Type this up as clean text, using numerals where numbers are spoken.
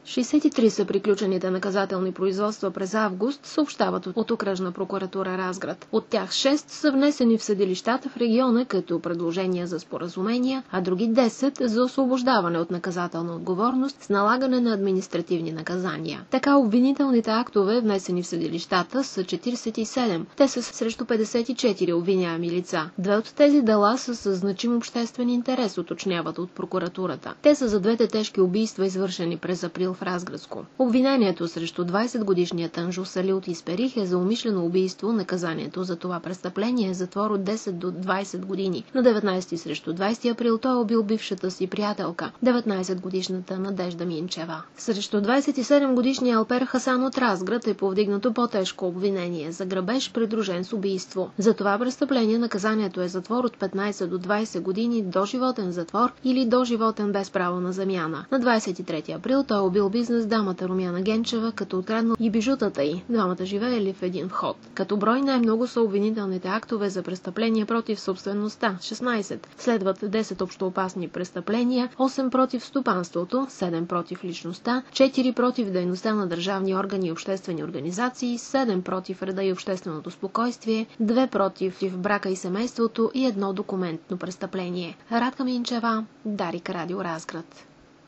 63 са приключените наказателни производства през август, съобщават от окръжна прокуратура Разград. От тях 6 са внесени в съдилищата в региона като предложения за споразумения, а други 10 за освобождаване от наказателна отговорност с налагане на административни наказания. Така обвинителните актове, внесени в съдилищата, са 47. Те са срещу 54 обвиняеми лица. Две от тези дела са с значим обществен интерес, уточняват от прокуратурата. Те са за двете тежки убийства, извършени през април в Разградско. Обвинението срещу 20-годишният Танжу Сали от Исперих е за умишлено убийство. Наказанието за това престъпление е затвор от 10 до 20 години. На 19 срещу 20 април той е убил бившата си приятелка, 19-годишната Надежда Минчева. Срещу 27-годишния Алпер Хасан от Разград е повдигнато по-тежко обвинение за грабеж, придружен с убийство. За това престъпление наказанието е затвор от 15 до 20 години, доживотен затвор или доживотен без право на замяна. На 23 април той е убил бизнес дамата Румяна Генчева, като откраднал и бижутата й. Двамата живеели в един вход. Като брой най-много са обвинителните актове за престъпления против собствеността – 16. Следват 10 общоопасни престъпления, 8 против стопанството, 7 против личността, 4 против дейността на държавни органи и обществени организации, 7 против реда и общественото спокойствие, 2 против брака и семейството и 1 документно престъпление. Радка Минчева, Дарик, Радио Разград.